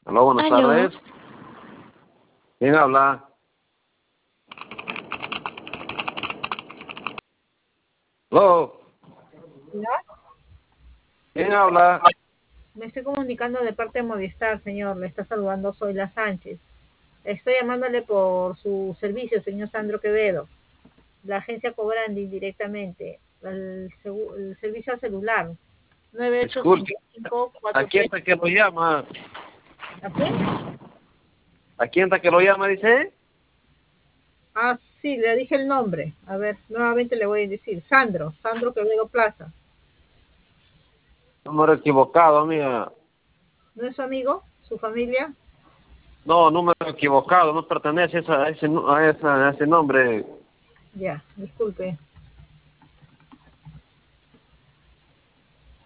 Aló, buenas Aló. tardes. ¿Quién habla? Aló, ¿Ya? ¿quién habla? Me estoy comunicando de parte de Movistar, señor. Le está saludando Zoila Sánchez. Estoy llamándole por su servicio, señor Sandro Quevedo. La agencia cobrando directamente el servicio al celular. Disculpe, 985543. ¿a quién está que lo llama? ¿A quién? ¿A quién está que lo llama, dice? Ah, sí, le dije el nombre. A ver, nuevamente le voy a decir. Sandro Quevedo Plaza. Número equivocado, amiga. ¿No es su amigo? ¿Su familia? No, número equivocado, no pertenece a ese nombre. Ya, disculpe.